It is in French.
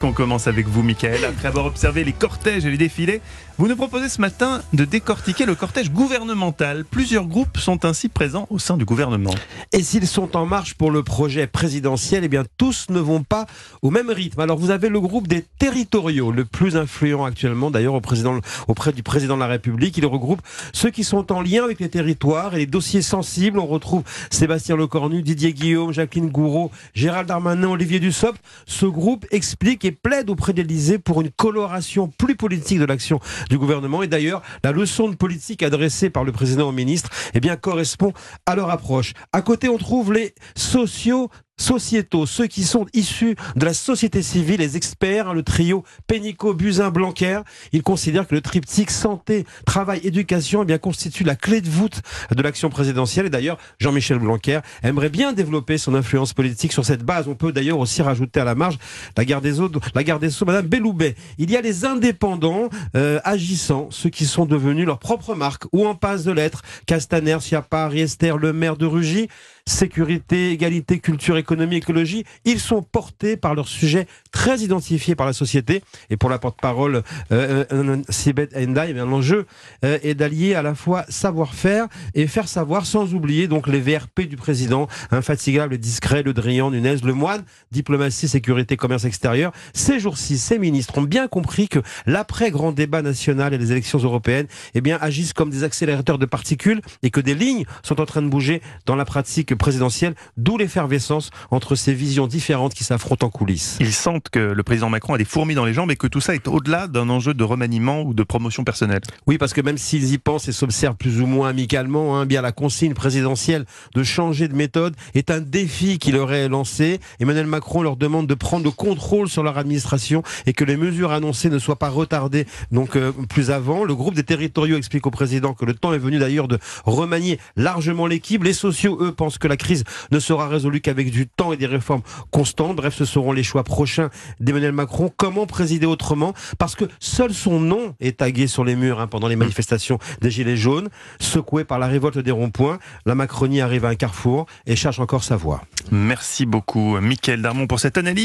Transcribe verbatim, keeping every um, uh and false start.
On commence avec vous, Mickaël. Après avoir observé les cortèges et les défilés, vous nous proposez ce matin de décortiquer le cortège gouvernemental. Plusieurs groupes sont ainsi présents au sein du gouvernement. Et s'ils sont en marche pour le projet présidentiel, eh bien tous ne vont pas au même rythme. Alors vous avez le groupe des territoriaux, le plus influent actuellement d'ailleurs au président, auprès du président de la République. Il regroupe ceux qui sont en lien avec les territoires et les dossiers sensibles. On retrouve Sébastien Lecornu, Didier Guillaume, Jacqueline Gouraud, Gérald Darmanin, Olivier Dussopt. Ce groupe explique et plaide auprès de l'Élysée pour une coloration plus politique de l'action du gouvernement. Et d'ailleurs, la leçon de politique adressée par le président au ministre eh bien, correspond à leur approche. À côté, on trouve les sociaux sociétaux, ceux qui sont issus de la société civile, les experts, hein, le trio Pénicaud, Buzyn, Blanquer. Ils considèrent que le triptyque santé, travail, éducation eh bien, constitue la clé de voûte de l'action présidentielle. Et d'ailleurs, Jean-Michel Blanquer aimerait bien développer son influence politique sur cette base. On peut d'ailleurs aussi rajouter à la marge la garde des Sceaux, la garde des Sceaux, Madame Belloubet. Il y a les indépendants euh, agissants, ceux qui sont devenus leur propre marque ou en passe de l'être. Castaner, Schiappa, Riester, le maire de Rugy. Sécurité, égalité, culture, économie, écologie, ils sont portés par leurs sujets très identifiés par la société. Et pour la porte-parole euh, euh, Sibeth Ndiaye, l'enjeu euh, est d'allier à la fois savoir-faire et faire savoir, sans oublier donc les V R P du président, infatigable, discret, Le Drian, Nunez, Lemoine, diplomatie, sécurité, commerce extérieur. Ces jours-ci, ces ministres ont bien compris que l'après-grand débat national et les élections européennes eh bien, agissent comme des accélérateurs de particules et que des lignes sont en train de bouger dans la pratique présidentielle, d'où l'effervescence entre ces visions différentes qui s'affrontent en coulisses. Ils sentent que le président Macron a des fourmis dans les jambes et que tout ça est au-delà d'un enjeu de remaniement ou de promotion personnelle. Oui, parce que même s'ils y pensent et s'observent plus ou moins amicalement, hein, bien la consigne présidentielle de changer de méthode est un défi qui leur est lancé. Emmanuel Macron leur demande de prendre le contrôle sur leur administration et que les mesures annoncées ne soient pas retardées donc euh, plus avant. Le groupe des territoriaux explique au président que le temps est venu d'ailleurs de remanier largement l'équipe. Les sociaux, eux, pensent que la crise ne sera résolue qu'avec du temps et des réformes constantes. Bref, ce seront les choix prochains d'Emmanuel Macron. Comment présider autrement ? Parce que seul son nom est tagué sur les murs hein, pendant les manifestations des Gilets jaunes. Secoué par la révolte des ronds-points, la Macronie arrive à un carrefour et cherche encore sa voie. Merci beaucoup, Mickaël Darmon, pour cette analyse.